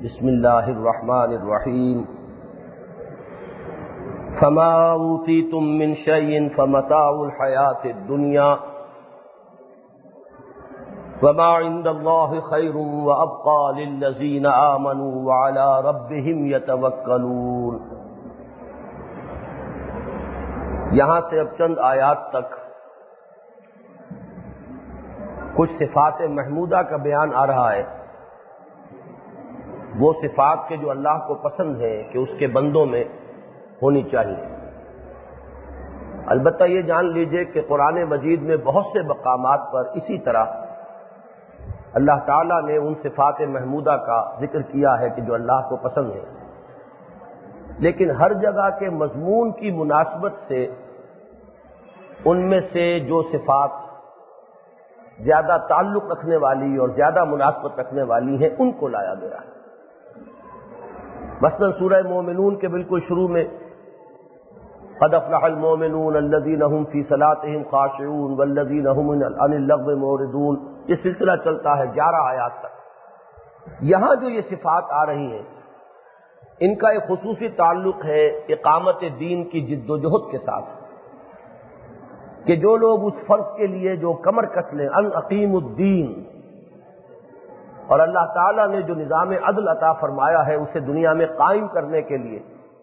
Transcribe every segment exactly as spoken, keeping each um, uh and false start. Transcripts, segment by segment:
بسم اللہ الرحمن الرحیم فما اوتیتم من شیء فمتاع الحیاۃ الدنیا وما عند اللہ خیر وابقى للذین آمنوا وعلی ربهم یتوکلون۔ یہاں سے اب چند آیات تک کچھ صفات محمودہ کا بیان آ رہا ہے، وہ صفات کے جو اللہ کو پسند ہے کہ اس کے بندوں میں ہونی چاہیے۔ البتہ یہ جان لیجئے کہ قرآن مجید میں بہت سے مقامات پر اسی طرح اللہ تعالیٰ نے ان صفات محمودہ کا ذکر کیا ہے کہ جو اللہ کو پسند ہے، لیکن ہر جگہ کے مضمون کی مناسبت سے ان میں سے جو صفات زیادہ تعلق رکھنے والی اور زیادہ مناسبت رکھنے والی ہیں ان کو لایا گیا ہے۔ مثلا سورہ مومنون کے بالکل شروع میں قد افلح المؤمنون الذین هم فی صلاتهم خاشعون والذین هم عن اللغو معرضون، یہ سلسلہ چلتا ہے گیارہ آیات تک۔ یہاں جو یہ صفات آ رہی ہیں ان کا ایک خصوصی تعلق ہے اقامت دین کی جد و جہد کے ساتھ، کہ جو لوگ اس فرض کے لیے جو کمر کس لیں ان اقیم الدین، اور اللہ تعالیٰ نے جو نظام عدل عطا فرمایا ہے اسے دنیا میں قائم کرنے کے لیے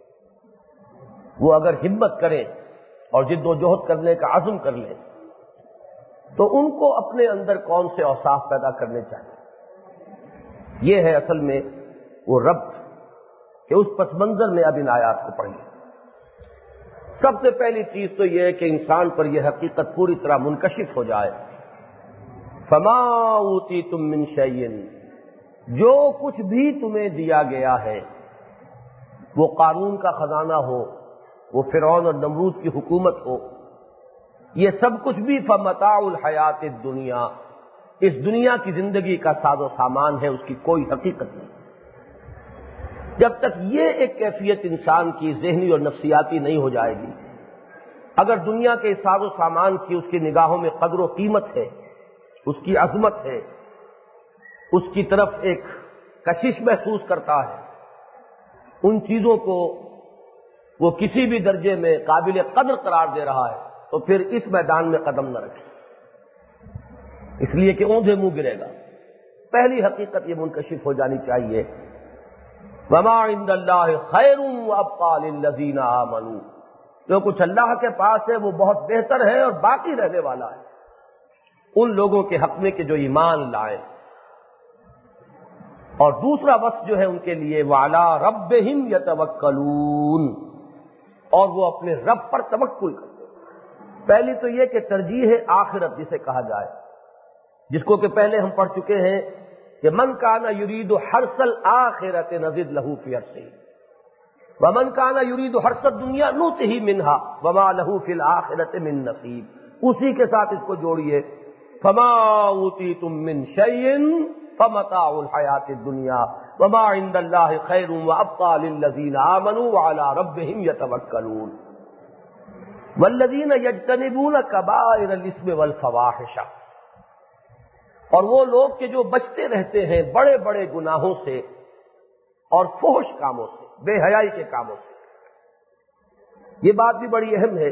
وہ اگر ہمت کریں اور جد و جہد کرنے کا عزم کر لیں تو ان کو اپنے اندر کون سے اوصاف پیدا کرنے چاہیے۔ یہ ہے اصل میں وہ ربط کہ اس پس منظر میں اب ان آیات کو پڑھیے۔ سب سے پہلی چیز تو یہ ہے کہ انسان پر یہ حقیقت پوری طرح منکشف ہو جائے، فما اوتیتم من شیء، جو کچھ بھی تمہیں دیا گیا ہے، وہ قارون کا خزانہ ہو، وہ فرعون اور نمرود کی حکومت ہو، یہ سب کچھ بھی فمتاع الحیات الدنیا، اس دنیا کی زندگی کا ساز و سامان ہے، اس کی کوئی حقیقت نہیں۔ جب تک یہ ایک کیفیت انسان کی ذہنی اور نفسیاتی نہیں ہو جائے گی، اگر دنیا کے اس ساز و سامان کی اس کی نگاہوں میں قدر و قیمت ہے، اس کی عظمت ہے، اس کی طرف ایک کشش محسوس کرتا ہے، ان چیزوں کو وہ کسی بھی درجے میں قابل قدر قرار دے رہا ہے، تو پھر اس میدان میں قدم نہ رکھے، اس لیے کہ اوندھے منہ گرے گا۔ پہلی حقیقت یہ منکشف ہو جانی چاہیے، وما عند اللہ خیر وابقى للذین آمنوا، جو کچھ اللہ کے پاس ہے وہ بہت بہتر ہے اور باقی رہنے والا ہے ان لوگوں کے حق میں کہ جو ایمان لائیں۔ اور دوسرا وصف جو ہے ان کے لیے وعلی ربہم یتوکلون، اور وہ اپنے رب پر توکل کرتے ہیں۔ پہلی تو یہ کہ ترجیح آخرت جسے کہا جائے، جس کو کہ پہلے ہم پڑھ چکے ہیں کہ من کان یرید حرث الآخرۃ نزد لہ فی حرثہ ومن کان یرید حرث الدنیا نؤتہ منہا وما لہ فی الآخرۃ من نصیب۔ اسی کے ساتھ اس کو جوڑیے، فما اوتیتم من شیء فمتاع الحیات الدنیا وما عند اللہ خیر وابقى للذین آمنوا وعلی ربہم یتوکلون۔ والذین یجتنبون کبائر الاثم والفواحش، اور وہ لوگ کہ جو بچتے رہتے ہیں بڑے بڑے گناہوں سے اور فحش کاموں سے، بے حیائی کے کاموں سے۔ یہ بات بھی بڑی اہم ہے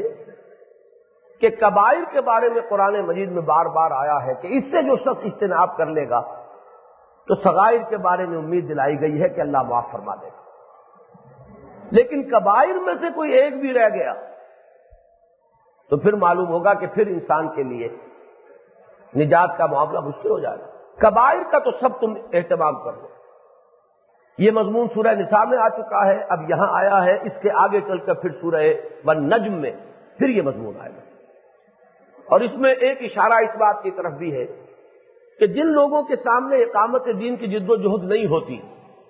کہ کبائر کے بارے میں قرآن مجید میں بار بار آیا ہے کہ اس سے جو شخص اجتناب کر لے گا تو صغائر کے بارے میں امید دلائی گئی ہے کہ اللہ معاف فرما دے گا۔ لیکن کبائر میں سے کوئی ایک بھی رہ گیا تو پھر معلوم ہوگا کہ پھر انسان کے لیے نجات کا معاملہ مشکل ہو جائے گا۔ کبائر کا تو سب تم اہتمام کر لو، یہ مضمون سورہ نساء میں آ چکا ہے، اب یہاں آیا ہے، اس کے آگے چل کر پھر سورہ والنجم میں پھر یہ مضمون آئے گا۔ اور اس میں ایک اشارہ اس بات کی طرف بھی ہے کہ جن لوگوں کے سامنے اقامت دین کی جد و جہد نہیں ہوتی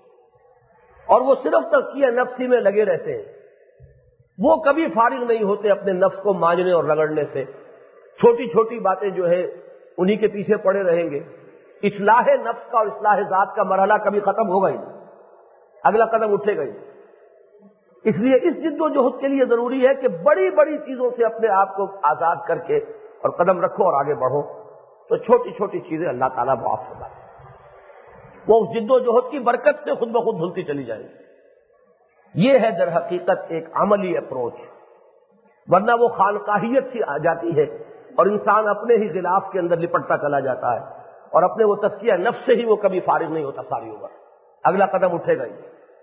اور وہ صرف تزکیہ نفسی میں لگے رہتے ہیں، وہ کبھی فارغ نہیں ہوتے اپنے نفس کو مانجنے اور رگڑنے سے۔ چھوٹی چھوٹی باتیں جو ہے انہی کے پیچھے پڑے رہیں گے۔ اصلاح نفس کا اور اصلاح ذات کا مرحلہ کبھی ختم ہوگا ہی نہیں، اگلا قدم اٹھے گا ہی نہیں۔ اس لیے اس جد و جہد کے لیے ضروری ہے کہ بڑی بڑی چیزوں سے اپنے آپ کو آزاد کر کے اور قدم رکھو اور آگے بڑھو، تو چھوٹی چھوٹی چیزیں اللہ تعالیٰ معاف فرما دیں۔ وہ اس جد و جہد کی برکت سے خود بخود دھلتی چلی جائیں گی۔ یہ ہے در حقیقت ایک عملی اپروچ، ورنہ وہ خانقاہیت سی آ جاتی ہے اور انسان اپنے ہی غلاف کے اندر لپٹتا چلا جاتا ہے اور اپنے وہ تزکیہ نفس سے ہی وہ کبھی فارغ نہیں ہوتا ساری عمر، اگلا قدم اٹھے گا ہی۔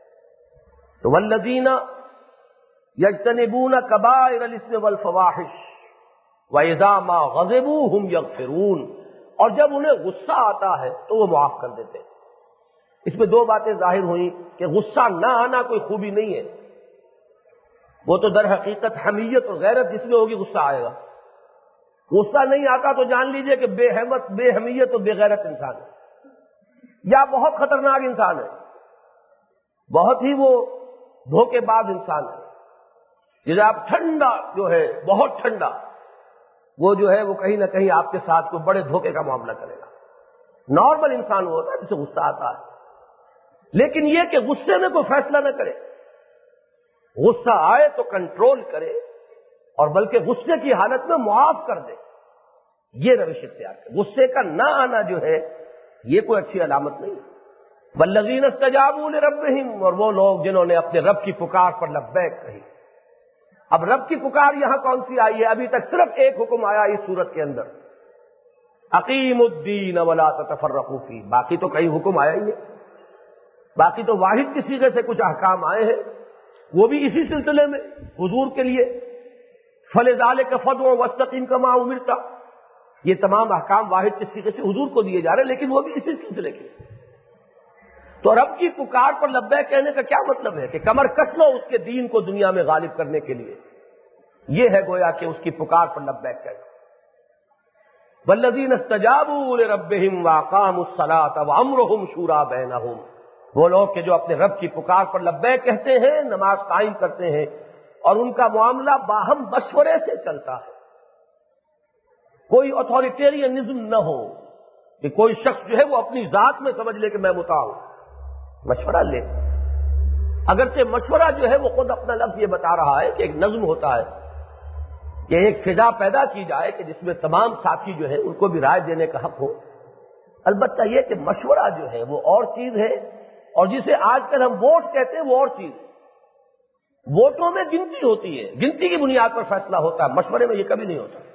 تو والذین یجتنبون کبائر الاثم والفواحش واذا ما غضبوا هم یغفرون، اور جب انہیں غصہ آتا ہے تو وہ معاف کر دیتے ہیں۔ اس میں دو باتیں ظاہر ہوئیں کہ غصہ نہ آنا کوئی خوبی نہیں ہے، وہ تو در حقیقت حمیت اور غیرت جس میں ہوگی غصہ آئے گا۔ غصہ نہیں آتا تو جان لیجئے کہ بے حمت بے حمیت اور بے غیرت انسان ہے، یا بہت خطرناک انسان ہے، بہت ہی وہ دھوکے باز انسان ہے۔ جسے آپ ٹھنڈا جو ہے بہت ٹھنڈا، وہ جو ہے وہ کہیں نہ کہیں آپ کے ساتھ کوئی بڑے دھوکے کا معاملہ کرے گا۔ نارمل انسان وہ ہوتا ہے جسے غصہ آتا ہے، لیکن یہ کہ غصے میں کوئی فیصلہ نہ کرے، غصہ آئے تو کنٹرول کرے اور بلکہ غصے کی حالت میں معاف کر دے، یہ روش اختیار کرے۔ غصے کا نہ آنا جو ہے یہ کوئی اچھی علامت نہیں۔ والذین استجابوا لربہم، اور وہ لوگ جنہوں نے اپنے رب کی پکار پر لبیک کہی۔ اب رب کی پکار یہاں کون سی آئی ہے؟ ابھی تک صرف ایک حکم آیا اس صورت کے اندر، اقیموا الدین ولا تتفرقوا فیہ، باقی تو کئی حکم آیا ہی ہے، باقی تو واحد کی صیغے سے کچھ احکام آئے ہیں، وہ بھی اسی سلسلے میں حضور کے لیے، فلذلک فادع واستقم کما امرت، یہ تمام احکام واحد کی صیغے سے حضور کو دیے جا رہے ہیں، لیکن وہ بھی اسی سلسلے کے۔ تو رب کی پکار پر لبیک کہنے کا کیا مطلب ہے؟ کہ کمر کس لو اس کے دین کو دنیا میں غالب کرنے کے لیے، یہ ہے گویا کہ اس کی پکار پر لبیک کہنا۔ والذین استجابوا لربہم واقاموا الصلاۃ وامرهم شورى بینہم، وہ لوگ کہ جو اپنے رب کی پکار پر لبیک کہتے ہیں، نماز قائم کرتے ہیں اور ان کا معاملہ باہم مشورے سے چلتا ہے، کوئی اتھارٹیرینزم نہ ہو کہ کوئی شخص جو ہے وہ اپنی ذات میں سمجھ لے کہ میں مطاع ہوں، مشورہ لے۔ اگرچہ مشورہ جو ہے وہ خود اپنا لفظ یہ بتا رہا ہے کہ ایک نظم ہوتا ہے کہ ایک فضا پیدا کی جائے کہ جس میں تمام ساتھی جو ہے ان کو بھی رائے دینے کا حق ہو۔ البتہ یہ کہ مشورہ جو ہے وہ اور چیز ہے، اور جسے آج کل ہم ووٹ کہتے ہیں وہ اور چیز ہے۔ ووٹوں میں گنتی ہوتی ہے، گنتی کی بنیاد پر فیصلہ ہوتا ہے، مشورے میں یہ کبھی نہیں ہوتا۔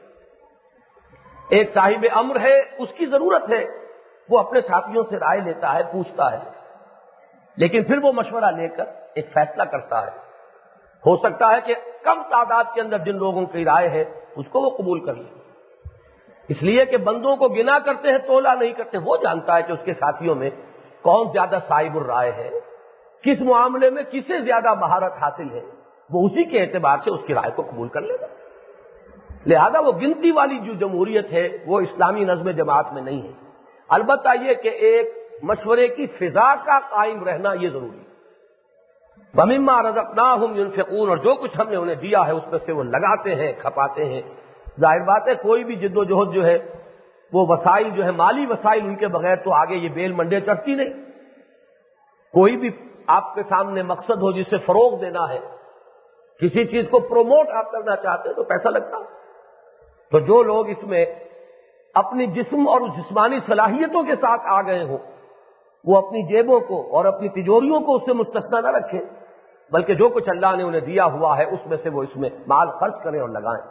ایک صاحب امر ہے، اس کی ضرورت ہے، وہ اپنے ساتھیوں سے رائے لیتا ہے، پوچھتا ہے، لیکن پھر وہ مشورہ لے کر ایک فیصلہ کرتا ہے۔ ہو سکتا ہے کہ کم تعداد کے اندر جن لوگوں کی رائے ہے اس کو وہ قبول کر لے، اس لیے کہ بندوں کو گنا کرتے ہیں تولا نہیں کرتے، وہ جانتا ہے کہ اس کے ساتھیوں میں کون زیادہ صاحب الرائے ہے، کس معاملے میں کسے زیادہ مہارت حاصل ہے، وہ اسی کے اعتبار سے اس کی رائے کو قبول کر لے گا۔ لہذا وہ گنتی والی جو جمہوریت ہے وہ اسلامی نظم جماعت میں نہیں ہے۔ البتہ یہ کہ ایک مشورے کی فضا کا قائم رہنا یہ ضروری ہے۔ وَمِمَّا رَزَقْنَاهُمْ يُنْفِقُونَ، اور جو کچھ ہم نے انہیں دیا ہے اس میں سے وہ لگاتے ہیں، کھپاتے ہیں۔ ظاہر بات ہے کوئی بھی جد و جہد جو ہے وہ وسائل جو ہے مالی وسائل ان کے بغیر تو آگے یہ بیل منڈے چڑھتی نہیں۔ کوئی بھی آپ کے سامنے مقصد ہو جسے فروغ دینا ہے، کسی چیز کو پروموٹ آپ کرنا چاہتے ہیں تو پیسہ لگتا ہے۔ تو جو لوگ اس میں اپنی جسم اور جسمانی صلاحیتوں کے ساتھ آ گئے ہوں وہ اپنی جیبوں کو اور اپنی تجوریوں کو اس سے مستثنا نہ رکھیں، بلکہ جو کچھ اللہ نے انہیں دیا ہوا ہے اس میں سے وہ اس میں مال خرچ کریں اور لگائیں۔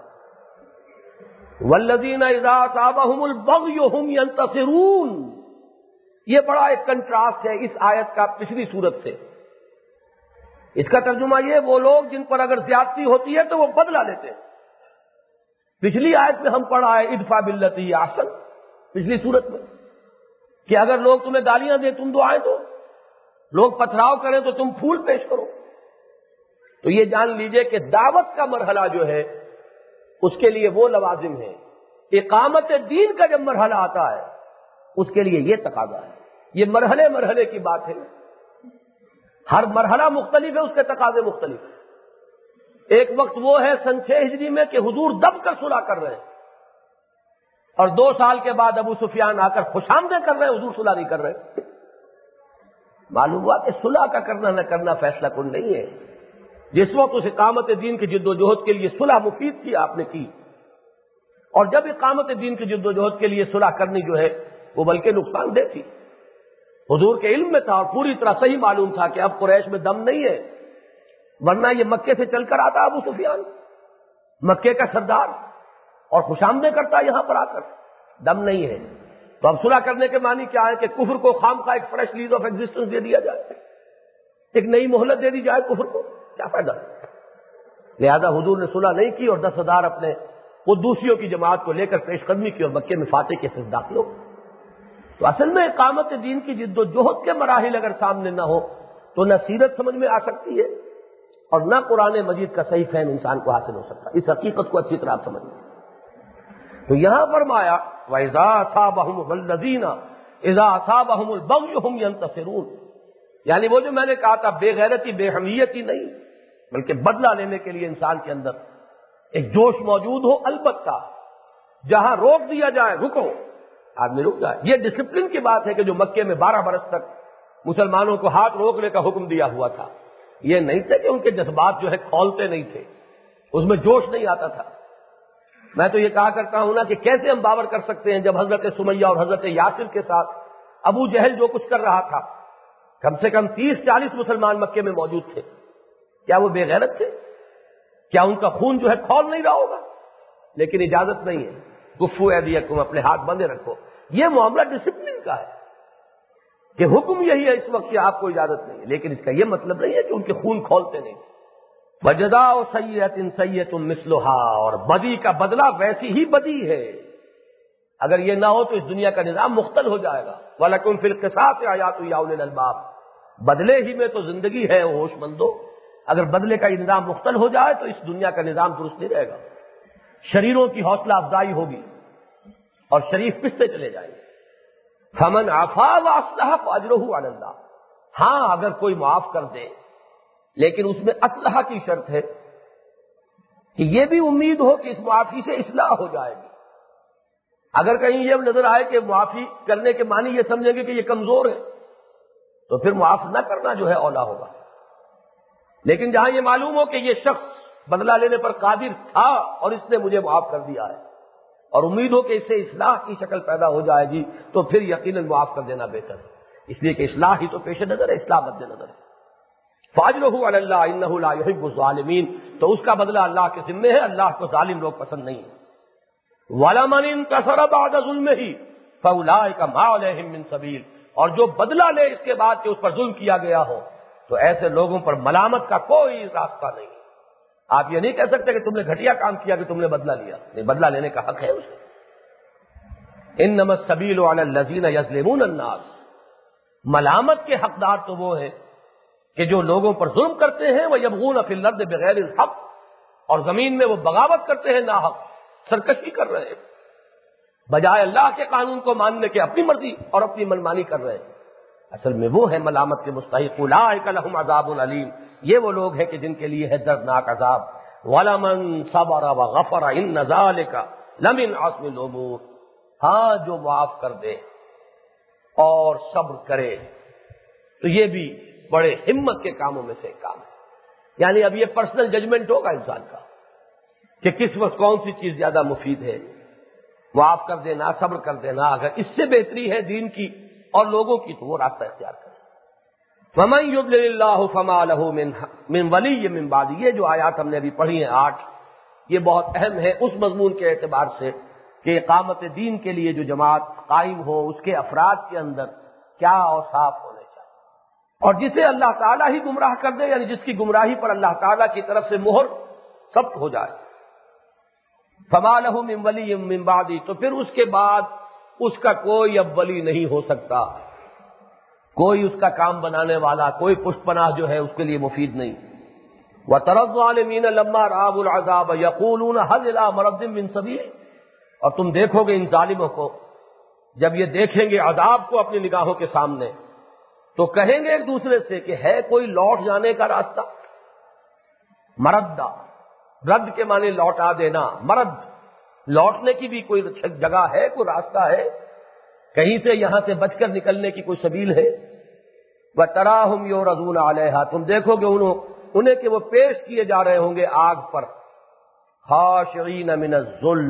والذین اذا اصابهم البغی هم ینتصرون، یہ بڑا ایک کنٹراسٹ ہے اس آیت کا پچھلی صورت سے۔ اس کا ترجمہ یہ، وہ لوگ جن پر اگر زیادتی ہوتی ہے تو وہ بدلہ لیتے ہیں۔ پچھلی آیت میں ہم پڑھا ہے ادفع باللتی ہی احسن، پچھلی صورت میں، کہ اگر لوگ تمہیں گالیاں دیں تم دعائیں دو، لوگ پتھراؤ کریں تو تم پھول پیش کرو۔ تو یہ جان لیجئے کہ دعوت کا مرحلہ جو ہے اس کے لیے وہ لوازم ہے، اقامت دین کا جب مرحلہ آتا ہے اس کے لیے یہ تقاضا ہے۔ یہ مرحلے مرحلے کی بات ہے، ہر مرحلہ مختلف ہے، اس کے تقاضے مختلف ہیں۔ ایک وقت وہ ہے سن چھ ہجری میں کہ حضور دب کر صلح کر رہے ہیں، اور دو سال کے بعد ابو سفیان آ کر خوش آمدیں کر رہے ہیں، حضور صلح نہیں کر رہے۔ معلوم ہوا کہ صلح کا کرنا نہ کرنا فیصلہ کن نہیں ہے۔ جس وقت اس اقامت دین کی جد و جہد کے لیے صلح مفید تھی آپ نے کی، اور جب اقامت دین کی جد و جہد کے لیے صلح کرنی جو ہے وہ بلکہ نقصان دہ تھی۔ حضور کے علم میں تھا اور پوری طرح صحیح معلوم تھا کہ اب قریش میں دم نہیں ہے، ورنہ یہ مکے سے چل کر آتا ابو سفیان، مکے کا سردار، اور خوشامدیں کرتا یہاں پر آ کر، دم نہیں ہے۔ تو اب صلح کرنے کے معنی کیا ہے کہ کفر کو خام خواہ ایک فریش لیز آف ایگزسٹنس دے دیا جائے، ایک نئی مہلت دے دی جائے کفر کو، کیا فائدہ؟ لہذا حضور نے صلح نہیں کی اور دس ہزار اپنے قدوسیوں کی جماعت کو لے کر پیش قدمی کی اور مکے میں فاتح کے ساتھ داخل ہو۔ تو اصل میں اقامت دین کی جد و جہد کے مراحل اگر سامنے نہ ہو تو نہ سیرت سمجھ میں آ سکتی ہے اور نہ قرآن مجید کا صحیح فہم انسان کو حاصل ہو سکتا، اس حقیقت کو اچھی طرح آپ سمجھ لیں۔ تو یہاں فرمایا وَإِذَا أَصَابَهُمُ الَّذِينَ إِذَا أَصَابَهُمُ الْبَغْيُ هُمْ يَنْتَصِرُونَ، یعنی وہ جو میں نے کہا تھا بے غیرتی بے حمیتی نہیں، بلکہ بدلہ لینے کے لیے انسان کے اندر ایک جوش موجود ہو، البتہ جہاں روک دیا جائے رکو، آدمی رک جائے۔ یہ ڈسپلن کی بات ہے کہ جو مکے میں بارہ برس تک مسلمانوں کو ہاتھ روکنے کا حکم دیا ہوا تھا، یہ نہیں تھے کہ ان کے جذبات جو ہے کھولتے نہیں تھے، اس میں جوش نہیں آتا تھا۔ میں تو یہ کہا کرتا ہوں نا کہ کیسے ہم باور کر سکتے ہیں جب حضرت سمیہ اور حضرت یاسر کے ساتھ ابو جہل جو کچھ کر رہا تھا، کم سے کم تیس چالیس مسلمان مکے میں موجود تھے، کیا وہ بے غیرت تھے؟ کیا ان کا خون جو ہے کھول نہیں رہا ہوگا؟ لیکن اجازت نہیں ہے، کفو ایدیکم، اپنے ہاتھ بندے رکھو۔ یہ معاملہ ڈسپلن کا ہے کہ حکم یہی ہے اس وقت کہ آپ کو اجازت نہیں ہے، لیکن اس کا یہ مطلب نہیں ہے کہ ان کے خون کھولتے نہیں۔ وَجَزَاءُ سَيِّئَةٍ سَيِّئَةٌ مِثْلُهَا، اور بدی کا بدلہ ویسی ہی بدی ہے۔ اگر یہ نہ ہو تو اس دنیا کا نظام مختل ہو جائے گا۔ وَلَكُمْ فِي الْقِصَاصِ آیَاتٌ یَا أُولِي الْأَلْبَابِ، بدلے ہی میں تو زندگی ہے ہوش مندو۔ اگر بدلے کا یہ نظام مختل ہو جائے تو اس دنیا کا نظام درست نہیں رہے گا، شریروں کی حوصلہ افزائی ہوگی اور شریف پستے چلے جائیں گے۔ فَمَنْ عَفَا وَأَصْلَحَ فَأَجْرُهُ عَلَى اللَّهِ، ہاں اگر کوئی معاف کر دے لیکن اس میں اصلاح کی شرط ہے کہ یہ بھی امید ہو کہ اس معافی سے اصلاح ہو جائے گی۔ اگر کہیں یہ نظر آئے کہ معافی کرنے کے معنی یہ سمجھیں گے کہ یہ کمزور ہے تو پھر معاف نہ کرنا جو ہے اولا ہوگا۔ لیکن جہاں یہ معلوم ہو کہ یہ شخص بدلہ لینے پر قادر تھا اور اس نے مجھے معاف کر دیا ہے اور امید ہو کہ اس سے اصلاح کی شکل پیدا ہو جائے گی تو پھر یقیناً معاف کر دینا بہتر ہے، اس لیے کہ اصلاح ہی تو پیش نظر ہے، اصلاح مد نظر ہے۔ فَأَجْرُهُ عَلَى اللَّهِ إِنَّهُ لَا يُحِبُّ الظَّالِمِينَ، تو اس کا بدلہ اللہ کے ذمے ہے، اللہ کو ظالم لوگ پسند نہیں ہیں۔ وَلَمَنِ انتَصَرَ بَعْدَ ظُلْمِهِ فَأُولَٰئِكَ مَا عَلَيْهِم مِّن سَبِيلٍ، اور جو بدلہ لے اس کے بعد کہ اس پر ظلم کیا گیا ہو تو ایسے لوگوں پر ملامت کا کوئی راستہ نہیں۔ آپ یہ نہیں کہہ سکتے کہ تم نے گھٹیا کام کیا کہ تم نے بدلہ لیا، نہیں، بدلہ لینے کا حق ہے اسے۔ انما السبیل علی الذین یظلمون الناس، ملامت کے حقدار تو وہ ہیں کہ جو لوگوں پر ظلم کرتے ہیں، وَيَبْغُونَ فِي الْأَرْضِ بِغَيْرِ الْحَقِّ، اور زمین میں وہ بغاوت کرتے ہیں، ناحق سرکشی کر رہے ہیں، بجائے اللہ کے قانون کو ماننے کے اپنی مرضی اور اپنی منمانی کر رہے ہیں۔ اصل میں وہ ہے ملامت کے مستحق، اولئک لہم عذاب علیم، یہ وہ لوگ ہیں کہ جن کے لیے ہے دردناک عذاب۔ وَلَمَن صَبَرَ وَغَفَرَ إِنَّ ذَلِكَ لَمِنْ عَزْمِ الْأُمُورِ، ہاں جو معاف کر دے اور صبر کرے تو یہ بھی بڑے ہمت کے کاموں میں سے ایک کام ہے۔ یعنی اب یہ پرسنل ججمنٹ ہوگا انسان کا کہ کس وقت کون سی چیز زیادہ مفید ہے، معاف کر دینا، صبر کر دینا، اگر اس سے بہتری ہے دین کی اور لوگوں کی تو وہ راستہ اختیار کرے۔ وَمَن يُضْلِلِ اللَّهُ فَمَا لَهُ مِن مِن وَلِيٍّ مِن بَعْدِهِ، یہ جو آیات ہم نے ابھی پڑھی ہیں آٹھ، یہ بہت اہم ہے اس مضمون کے اعتبار سے کہ اقامت دین کے لیے جو جماعت قائم ہو اس کے افراد کے اندر کیا اوصاف ہونے چاہیے، اور جسے اللہ تعالیٰ ہی گمراہ کر دے، یعنی جس کی گمراہی پر اللہ تعالیٰ کی طرف سے مہر ثبت ہو جائے، فَمَا لَهُ مِن وَلِيٍّ مِن بَعْدِهِ، تو پھر اس کے بعد اس کا کوئی اب ولی نہیں ہو سکتا، کوئی اس کا کام بنانے والا، کوئی پشت پناہ جو ہے اس کے لیے مفید نہیں۔ وَتَرَى الظَّالِمِينَ لَمَّا رَأَوُا الْعَذَابَ يَقُولُونَ هَلْ إِلَىٰ مَرَدٍ مِّن سَبِيلٍ، اور تم دیکھو گے ان ظالموں کو جب یہ دیکھیں گے عذاب کو اپنی نگاہوں کے سامنے تو کہیں گے ایک دوسرے سے کہ ہے کوئی لوٹ جانے کا راستہ۔ مردہ، رد کے معنی لوٹا دینا، مرد لوٹنے کی بھی کوئی جگہ ہے، کوئی راستہ ہے، کہیں سے یہاں سے بچ کر نکلنے کی کوئی سبیل ہے۔ وَتَرَاهُمْ يُعْرَضُونَ عَلَيْهَا، تم دیکھو گے انہوں انہیں کہ وہ پیش کیے جا رہے ہوں گے آگ پر، خاشعین من الذل،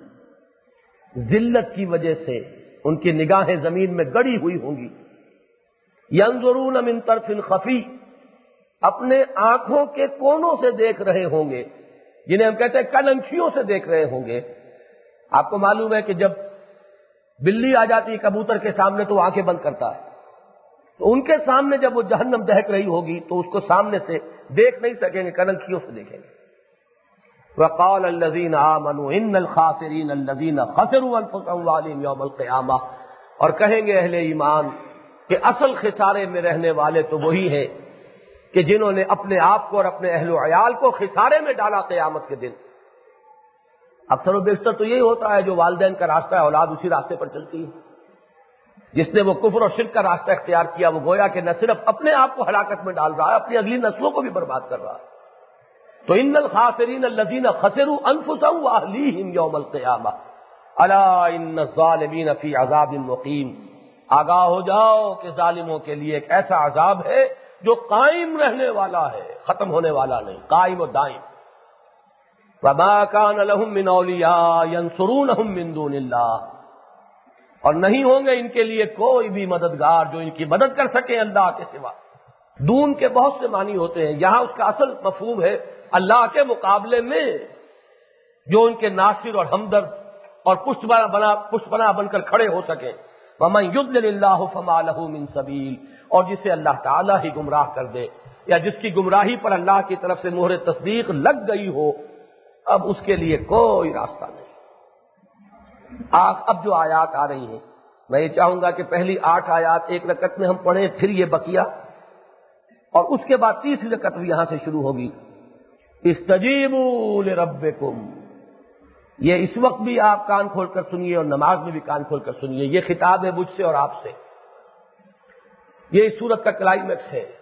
ذلت کی وجہ سے ان کی نگاہیں زمین میں گڑی ہوئی ہوں گی، ینظرون من طرف خفی، اپنے آنکھوں کے کونوں سے دیکھ رہے ہوں گے، جنہیں ہم کہتے ہیں کننکھیوں سے دیکھ رہے ہوں گے۔ آپ کو معلوم ہے کہ جب بلی آ جاتی ہے کبوتر کے سامنے تو وہ آنکھیں بند کرتا ہے، تو ان کے سامنے جب وہ جہنم دہک رہی ہوگی تو اس کو سامنے سے دیکھ نہیں سکیں گے، کننکھیوں سے دیکھیں گے۔ وقال الذین آمنوا ان الخاسرین الذین خسروا انفسهم وأهلیہم یوم القیامہ، اور کہیں گے اہل ایمان کہ اصل خسارے میں رہنے والے تو وہی ہیں کہ جنہوں نے اپنے آپ کو اور اپنے اہل و عیال کو خسارے میں ڈالا قیامت کے دن۔ اکثر و بیشتر تو یہی ہوتا ہے، جو والدین کا راستہ ہے اولاد اسی راستے پر چلتی ہے۔ جس نے وہ کفر اور شرک کا راستہ اختیار کیا وہ گویا کہ نہ صرف اپنے آپ کو ہلاکت میں ڈال رہا ہے، اپنی اگلی نسلوں کو بھی برباد کر رہا ہے۔ تو ان الخاسرین الذین خسروا انفسهم واهلیہم یوم القیامہ الا ان الظالمین فی عذاب مقیم، آگاہ ہو جاؤ کہ ظالموں کے لیے ایک ایسا عذاب ہے جو قائم رہنے والا ہے، ختم ہونے والا نہیں، قائم و دائم۔ وما كان لهم من اولیاء ينصرونهم من دون اللہ، اور نہیں ہوں گے ان کے لیے کوئی بھی مددگار جو ان کی مدد کر سکے اللہ کے سوا۔ دون کے بہت سے معنی ہوتے ہیں، یہاں اس کا اصل مفہوم ہے اللہ کے مقابلے میں جو ان کے ناصر اور ہمدرد اور پشت بنا بنا پشت بنا بن کر کھڑے ہو سکیں۔ ومن يضلل اللہ فما له من سبیل، اور جسے اللہ تعالیٰ ہی گمراہ کر دے یا جس کی گمراہی پر اللہ کی طرف سے مہر تصدیق لگ گئی ہو، اب اس کے لیے کوئی راستہ نہیں۔ اب جو آیات آ رہی ہیں میں یہ چاہوں گا کہ پہلی آٹھ آیات ایک رکعت میں ہم پڑھیں، پھر یہ بقیہ، اور اس کے بعد تیسری رکعت بھی یہاں سے شروع ہوگی۔ استجیبوا لربکم، یہ اس وقت بھی آپ کان کھول کر سنیے اور نماز میں بھی کان کھول کر سنیے، یہ خطاب ہے مجھ سے اور آپ سے، یہ اس سورت کا کلائمیکس ہے۔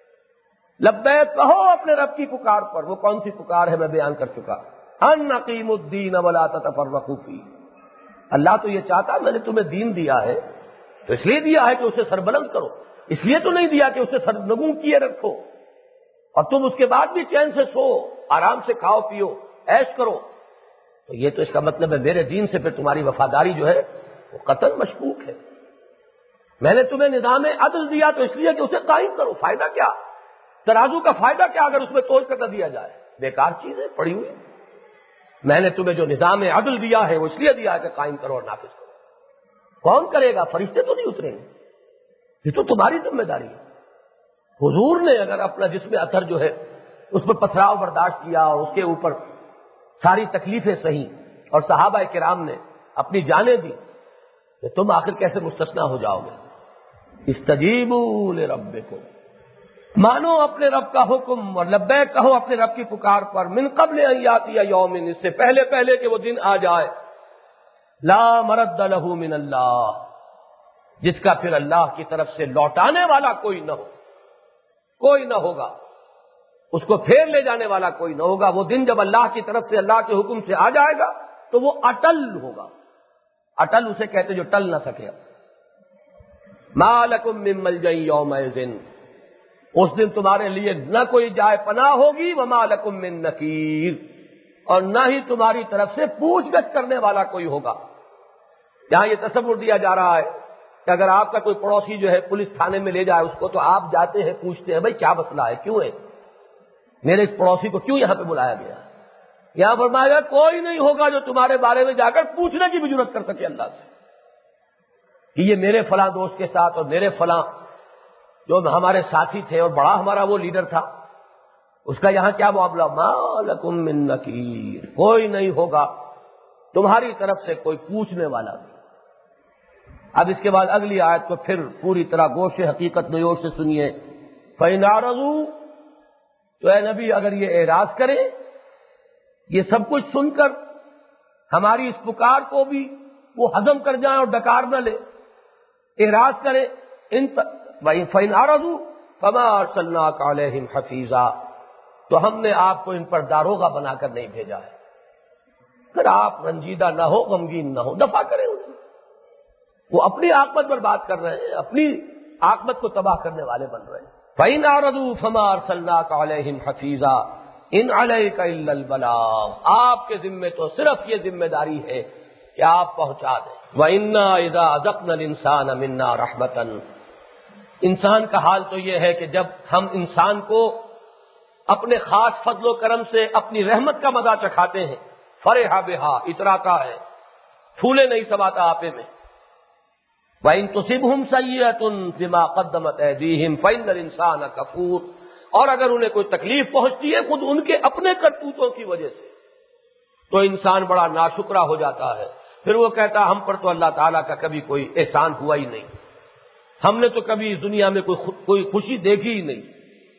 لبیک کہو اپنے رب کی پکار پر، وہ کون سی پکار ہے میں بیان کر چکا، ان اقیموا الدین ولا تتفرقوا فیہ۔ اللہ تو یہ چاہتا ہے میں نے تمہیں دین دیا ہے تو اس لیے دیا ہے کہ اسے سربلند کرو، اس لیے تو نہیں دیا کہ اسے سرنگوں کیے رکھو اور تم اس کے بعد بھی چین سے سو، آرام سے کھاؤ پیو، عیش کرو۔ تو یہ تو اس کا مطلب ہے میرے دین سے پھر تمہاری وفاداری جو ہے وہ قطعاً مشکوک ہے۔ میں نے تمہیں نظام عدل دیا تو اس لیے کہ اسے قائم کرو، فائدہ کیا؟ ترازو کا فائدہ کیا اگر اس میں تول کر نہ دیا جائے؟ بیکار چیز ہے پڑی ہوئی۔ میں نے تمہیں جو نظام عدل دیا ہے وہ اس لیے دیا ہے کہ قائم کرو اور نافذ کرو۔ کون کرے گا؟ فرشتے تو نہیں اتریں گے، یہ تو تمہاری ذمہ داری ہے۔ حضور نے اگر اپنا جسم اثر جو ہے اس میں پتھراؤ برداشت کیا اور اس کے اوپر ساری تکلیفیں سہی اور صحابہ کرام نے اپنی جانیں دی، تو تم آخر کیسے مستثنا ہو جاؤ گے؟ استجیبوا لربکم، مانو اپنے رب کا حکم اور لبیک کہو اپنے رب کی پکار پر، من قبل ان یاتی یوم، اس سے پہلے پہلے کہ وہ دن آ جائے، لا مرد لہ من اللہ، جس کا پھر اللہ کی طرف سے لوٹانے والا کوئی نہ ہو، کوئی نہ ہوگا، اس کو پھیر لے جانے والا کوئی نہ ہوگا۔ وہ دن جب اللہ کی طرف سے اللہ کے حکم سے آ جائے گا تو وہ اٹل ہوگا، اٹل اسے کہتے جو ٹل نہ سکے۔ ما لکم من ملجأ یومئذ، اس دن تمہارے لیے نہ کوئی جائے پناہ ہوگی، وما لکم من نکیر، اور نہ ہی تمہاری طرف سے پوچھ گچھ کرنے والا کوئی ہوگا۔ یہاں یہ تصور دیا جا رہا ہے کہ اگر آپ کا کوئی پڑوسی جو ہے پولیس تھانے میں لے جائے اس کو، تو آپ جاتے ہیں پوچھتے ہیں بھائی کیا مسئلہ ہے، کیوں ہے میرے اس پڑوسی کو کیوں یہاں پہ بلایا گیا؟ یہاں فرمایا گیا کوئی نہیں ہوگا جو تمہارے بارے میں جا کر پوچھنے کی بھی جرات کر سکے اللہ سے کہ یہ میرے فلاں دوست کے ساتھ اور میرے فلاں جو ہمارے ساتھی تھے اور بڑا ہمارا وہ لیڈر تھا، اس کا یہاں کیا معاملہ؟ ما لکم من نکیر، کوئی نہیں ہوگا تمہاری طرف سے کوئی پوچھنے والا بھی۔ اب اس کے بعد اگلی آیت کو پھر پوری طرح گوش حقیقت نیوش سے سنیے۔ فَإِنْ أَعْرَضُوا، تو اے نبی اگر یہ اعراض کرے، یہ سب کچھ سن کر ہماری اس پکار کو بھی وہ ہضم کر جائیں اور ڈکار نہ لے، اعراض کرے، ان فَإِنْ أَعْرَضُوا فَمَا أَرْسَلْنَاكَ عَلَيْهِمْ حَفِيظًا، تو ہم نے آپ کو ان پر داروغہ بنا کر نہیں بھیجا ہے، پھر آپ رنجیدہ نہ ہو، غمگین نہ ہو، دفع کریں انہیں۔ وہ اپنی عاقبت پر بات کر رہے ہیں، اپنی عاقبت کو تباہ کرنے والے بن رہے ہیں۔ فَإِنْ أَعْرَضُوا فَمَا أَرْسَلْنَاكَ عَلَيْهِمْ حَفِيظًا إِنْ عَلَيْكَ إِلَّا الْبَلَاغُ، آپ کے ذمے تو صرف یہ ذمہ داری ہے کہ آپ پہنچا دیں۔ وَإِنَّا إِذَا أَذَقْنَا الْإِنسَانَ مِنَّا رَحْمَةً، انسان کا حال تو یہ ہے کہ جب ہم انسان کو اپنے خاص فضل و کرم سے اپنی رحمت کا مزہ چکھاتے ہیں، فرحا بہا، اتراتا ہے، پھولے نہیں سماتا آپے میں، وَإِن تُصِبْهُمْ سَيِّئَةٌ بِمَا قَدَّمَتْ أَيْدِيهِمْ فَإِنَّ الْإِنسَانَ كَفُورٌ، اور اگر انہیں کوئی تکلیف پہنچتی ہے خود ان کے اپنے کرتوتوں کی وجہ سے تو انسان بڑا ناشکرا ہو جاتا ہے، پھر وہ کہتا ہم پر تو اللہ تعالیٰ کا کبھی کوئی احسان ہوا ہی نہیں، ہم نے تو کبھی اس دنیا میں کوئی کوئی خوشی دیکھی ہی نہیں۔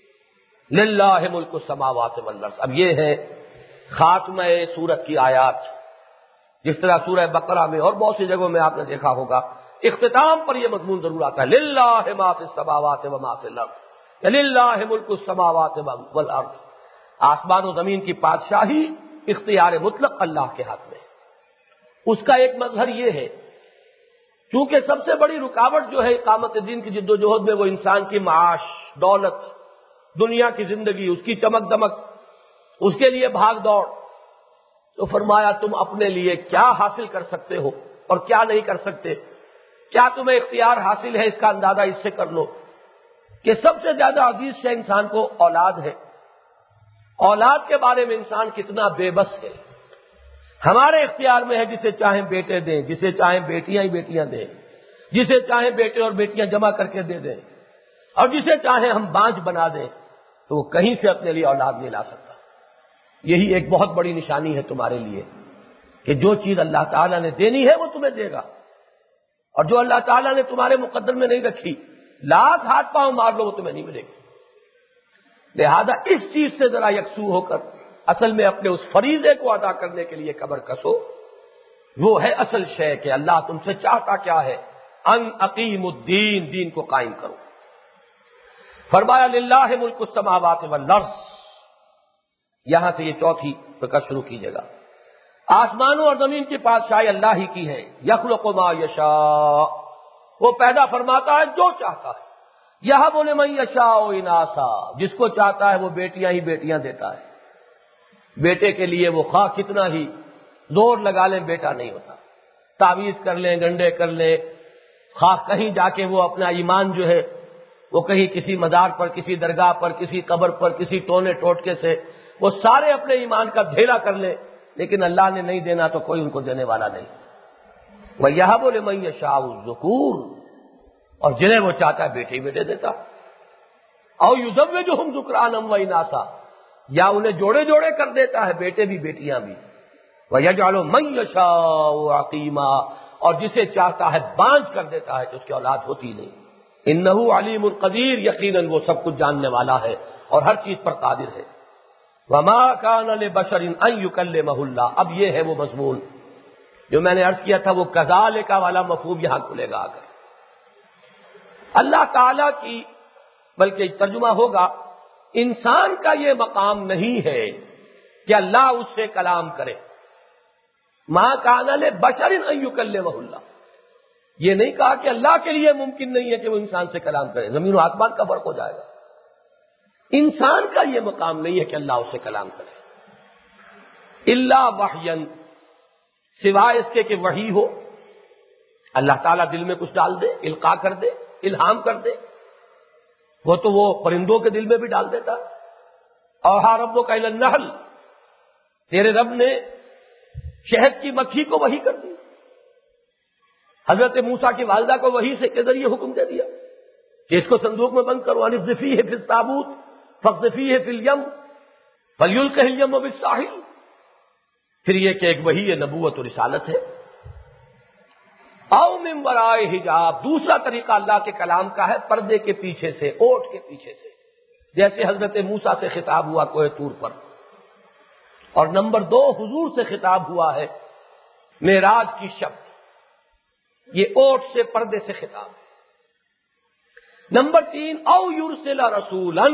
للہ ملک السماوات والارض، اب یہ ہے خاتمہ سورت کی آیات، جس طرح سورہ بقرہ میں اور بہت سی جگہوں میں آپ نے دیکھا ہوگا اختتام پر یہ مضمون ضرور آتا ہے، للہ ما فی السماوات و ما فی الارض، للہ ملک السماوات والارض، آسمان و زمین کی بادشاہی اختیار مطلق اللہ کے ہاتھ میں۔ اس کا ایک مظہر یہ ہے، چونکہ سب سے بڑی رکاوٹ جو ہے اقامت دین کی جد و جہد میں وہ انسان کی معاش، دولت، دنیا کی زندگی، اس کی چمک دمک، اس کے لیے بھاگ دوڑ، تو فرمایا تم اپنے لیے کیا حاصل کر سکتے ہو اور کیا نہیں کر سکتے، کیا تمہیں اختیار حاصل ہے، اس کا اندازہ اس سے کر لو کہ سب سے زیادہ عزیز شے انسان کو اولاد ہے۔ اولاد کے بارے میں انسان کتنا بے بس ہے، ہمارے اختیار میں ہے، جسے چاہیں بیٹے دیں، جسے چاہیں بیٹیاں ہی بیٹیاں دیں، جسے چاہیں بیٹے اور بیٹیاں جمع کر کے دے دیں، اور جسے چاہیں ہم بانجھ بنا دیں، تو وہ کہیں سے اپنے لیے اولاد نہیں لا سکتا۔ یہی ایک بہت بڑی نشانی ہے تمہارے لیے کہ جو چیز اللہ تعالیٰ نے دینی ہے وہ تمہیں دے گا، اور جو اللہ تعالیٰ نے تمہارے مقدر میں نہیں رکھی، لاکھ ہاتھ پاؤں مار لو وہ تمہیں نہیں ملے گی۔ لہذا اس چیز سے ذرا یکسو ہو کر اصل میں اپنے اس فریضے کو ادا کرنے کے لیے کمر کسو، وہ ہے اصل شے کہ اللہ تم سے چاہتا کیا ہے، ان اقیم الدین، دین کو قائم کرو۔ فرمایا للہ ملک السماوات والارض، یہاں سے یہ چوتھی فکر شروع کیجیے گا، آسمانوں اور زمین کی بادشاہی اللہ ہی کی ہے، یخلق ما یشاء، وہ پیدا فرماتا ہے جو چاہتا ہے، یہب لمن یشاء اناثا، جس کو چاہتا ہے وہ بیٹیاں ہی بیٹیاں دیتا ہے۔ بیٹے کے لیے وہ خواہ کتنا ہی زور لگا لیں بیٹا نہیں ہوتا، تعویذ کر لیں، گنڈے کر لیں، خواہ کہیں جا کے وہ اپنا ایمان جو ہے وہ کہیں کسی مزار پر، کسی درگاہ پر، کسی قبر پر، کسی ٹونے ٹوٹکے سے وہ سارے اپنے ایمان کا دھیلا کر لیں، لیکن اللہ نے نہیں دینا تو کوئی ان کو دینے والا نہیں۔ وَيَهَبُ لِمَن يَشَاءُ الذُّكُورَ، اور جنہیں وہ چاہتا ہے بیٹے ہی بیٹے دیتا، اور يُزَوِّجُهُمْ ذُكْرَانًا وَإِنَاثًا، یا انہیں جوڑے جوڑے کر دیتا ہے، بیٹے بھی بیٹیاں بھی۔ وَيَجْعَلُ مَن يَشَاءُ عَقِيمًا، اور جسے چاہتا ہے بانجھ کر دیتا ہے کہ اس کی اولاد ہوتی نہیں۔ إِنَّهُ عَلِيمٌ قَدِيرٌ، یقیناً وہ سب کچھ جاننے والا ہے اور ہر چیز پر قادر ہے۔ وَمَا كَانَ لِبَشَرٍ أَن يُكَلِّمَهُ اللَّهُ، اب یہ ہے وہ مضمون جو میں نے عرض کیا تھا، وہ کذالک والا مفہوم یہاں کھلے گا آگے۔ اللہ تعالی کی، بلکہ ترجمہ ہوگا انسان کا یہ مقام نہیں ہے کہ اللہ اس سے کلام کرے۔ ما کان لبشر ان یکلمہ اللہ، یہ نہیں کہا کہ اللہ کے لیے ممکن نہیں ہے کہ وہ انسان سے کلام کرے، زمین و آسمان کا فرق ہو جائے گا۔ انسان کا یہ مقام نہیں ہے کہ اللہ اس سے کلام کرے، الا وحیا، سوائے اس کے کہ وحی ہو، اللہ تعالیٰ دل میں کچھ ڈال دے، القاء کر دے، الہام کر دے، وہ تو وہ پرندوں کے دل میں بھی ڈال دیتا۔ اوحیٰ ربک الی النحل، تیرے رب نے شہد کی مکھی کو وحی کر دی، حضرت موسیٰ کی والدہ کو وحی سے کے ذریعے حکم دے دیا کہ اس کو صندوق میں بند کرو، ان اقذفیہ فی التابوت فاقذفیہ فی الیم فلیلقہ الیم بالساحل۔ پھر یہ کہ ایک وحی نبوت و رسالت ہے۔ او من ورائے حجاب، دوسرا طریقہ اللہ کے کلام کا ہے پردے کے پیچھے سے، اوٹ کے پیچھے سے، جیسے حضرت موسیٰ سے خطاب ہوا کوہ طور پر، اور نمبر دو حضور سے خطاب ہوا ہے معراج کی شب، یہ اوٹ سے پردے سے خطاب۔ نمبر تین او یرسل رسولا،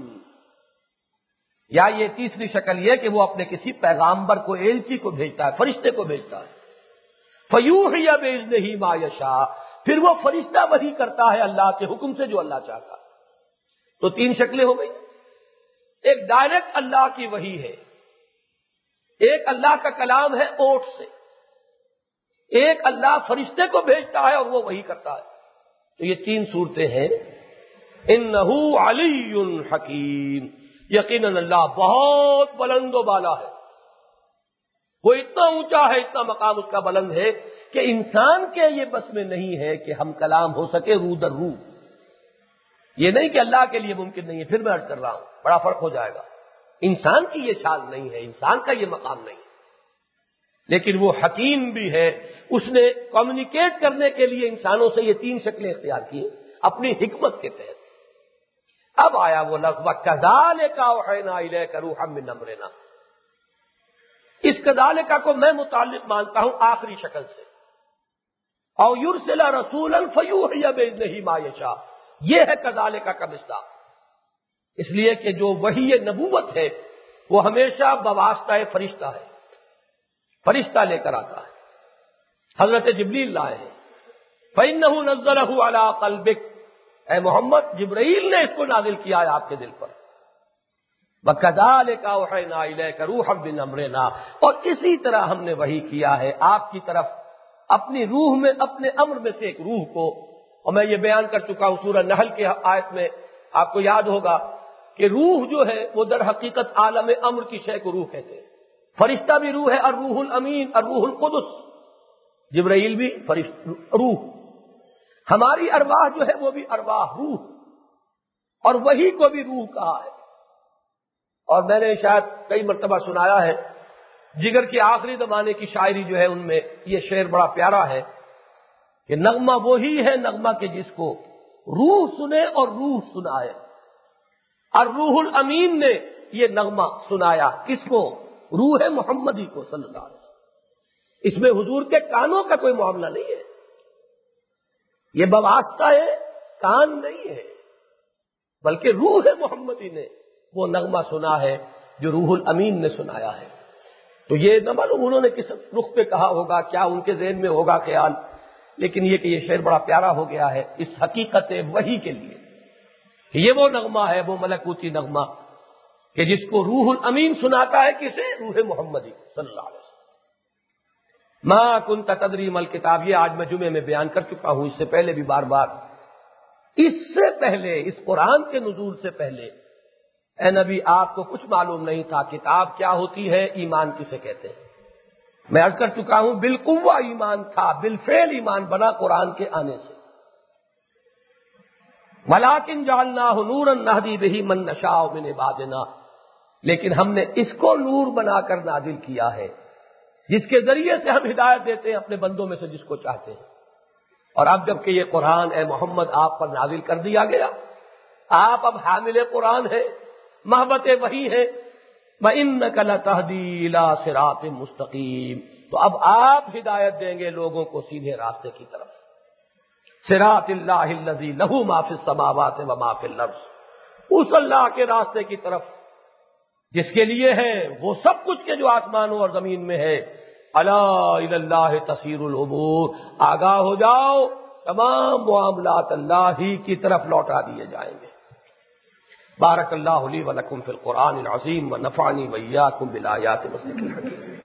یا یہ تیسری شکل یہ کہ وہ اپنے کسی پیغامبر کو، ایلچی کو بھیجتا ہے، فرشتے کو بھیجتا ہے، فیوحی باذنہ ما یشاء، پھر وہ فرشتہ وحی کرتا ہے اللہ کے حکم سے جو اللہ چاہتا ہے۔ تو تین شکلیں ہو گئی، ایک ڈائریکٹ اللہ کی وحی ہے، ایک اللہ کا کلام ہے اوٹ سے، ایک اللہ فرشتے کو بھیجتا ہے اور وہ وحی کرتا ہے۔ تو یہ تین صورتیں ہیں انہ علی حکیم، یقیناً اللہ بہت بلند و بالا ہے، وہ اتنا اونچا ہے، اتنا مقام اس کا بلند ہے کہ انسان کے یہ بس میں نہیں ہے کہ ہم کلام ہو سکے روح در روح. یہ نہیں کہ اللہ کے لیے ممکن نہیں ہے، پھر میں عرض کر رہا ہوں بڑا فرق ہو جائے گا. انسان کی یہ شان نہیں ہے، انسان کا یہ مقام نہیں ہے، لیکن وہ حکیم بھی ہے. اس نے کمیونیکیٹ کرنے کے لیے انسانوں سے یہ تین شکلیں اختیار کی اپنی حکمت کے تحت. اب آیا وہ لفظ وَكَذَلِكَ أَوْحَيْنَا إِلَيْكَ رُوحًا مِّنْ أَمْرِنَا. اس کذالک کو میں متعلق مانتا ہوں آخری شکل سے، او یرسل رسولا فیوحی بإذنہ ما یشاء. یہ ہے کذالک کا مصداق، اس لیے کہ جو وحی نبوت ہے وہ ہمیشہ بواسطہ فرشتہ ہے، فرشتہ لے کر آتا ہے. حضرت جبریل لائے ہیں، فإنہ نزلہ علی قلبک، اے محمد جبرائیل نے اس کو نازل کیا ہے آپ کے دل پر. وَكَذَلِكَ أَوْحَيْنَا إِلَيْكَ رُوحًا مِّنْ أَمْرِنَا، اور اسی طرح ہم نے وحی کیا ہے آپ کی طرف اپنی روح میں، اپنے امر میں سے ایک روح کو. اور میں یہ بیان کر چکا ہوں سورہ نحل کے آیت میں، آپ کو یاد ہوگا کہ روح جو ہے وہ در حقیقت عالم امر کی شے کو روح کہتے ہیں. فرشتہ بھی روح ہے، اور روح الامین، اور روح القدس، جبرائیل بھی فرشتہ روح. ہماری ارواح جو ہے وہ بھی ارواح روح، اور وحی کو بھی روح کہا ہے. اور میں نے شاید کئی مرتبہ سنایا ہے، جگر کے آخری زمانے کی شاعری جو ہے ان میں یہ شعر بڑا پیارا ہے کہ نغمہ وہی ہے نغمہ کے جس کو روح سنے اور روح سنائے. اور روح الامین نے یہ نغمہ سنایا کس کو؟ روح محمدی کو صلی اللہ علیہ وسلم. اس میں حضور کے کانوں کا کوئی معاملہ نہیں ہے، یہ بواسطہ ہے، کان نہیں ہے، بلکہ روح محمدی نے وہ نغمہ سنا ہے جو روح الامین نے سنایا ہے. تو یہ نہ معلوم انہوں نے کس رخ پہ کہا ہوگا، کیا ان کے ذہن میں ہوگا خیال، لیکن یہ کہ یہ شعر بڑا پیارا ہو گیا ہے اس حقیقت وحی کے لیے. یہ وہ نغمہ ہے، وہ ملکوتی نغمہ کہ جس کو روح الامین سناتا ہے، کسے؟ روح محمدی صلی اللہ علیہ وسلم. ما کنت تدری ما الکتاب، یہ آج میں جمعے میں بیان کر چکا ہوں، اس سے پہلے بھی بار بار. اس سے پہلے، اس قرآن کے نزول سے پہلے اے نبی آپ کو کچھ معلوم نہیں تھا کتاب کیا ہوتی ہے، ایمان کسے کہتے ہیں. میں عرض کر چکا ہوں بالقوہ ایمان تھا، بالفعل ایمان بنا قرآن کے آنے سے. وَلَٰكِن جَعَلْنَاهُ نُورًا نَّهْدِي بِهِ مَن نَّشَاءُ مِنْ عِبَادِنَا، لیکن ہم نے اس کو نور بنا کر نازل کیا ہے جس کے ذریعے سے ہم ہدایت دیتے ہیں اپنے بندوں میں سے جس کو چاہتے ہیں. اور اب جب کہ یہ قرآن اے محمد آپ پر نازل کر دیا گیا، آپ اب حامل قرآن ہیں، محبت وحی ہے، وَإِنَّكَ لَتَهْدِي إِلَىٰ صِرَاطٍ مُّسْتَقِيمٍ، تو اب آپ ہدایت دیں گے لوگوں کو سیدھے راستے کی طرف. صراط اللہ الذی لہ ما فی السماوات و ما فی الارض، اس اللہ کے راستے کی طرف جس کے لیے ہے وہ سب کچھ کے جو آسمانوں اور زمین میں ہے. الا الی اللہ تصیر الامور، آگاہ ہو جاؤ تمام معاملات اللہ ہی کی طرف لوٹا دیے جائیں گے. بارک اللہ لی و لکم فی القرآن العظیم و نفعنی و ایاکم بالآیات و الذکر الحکیم.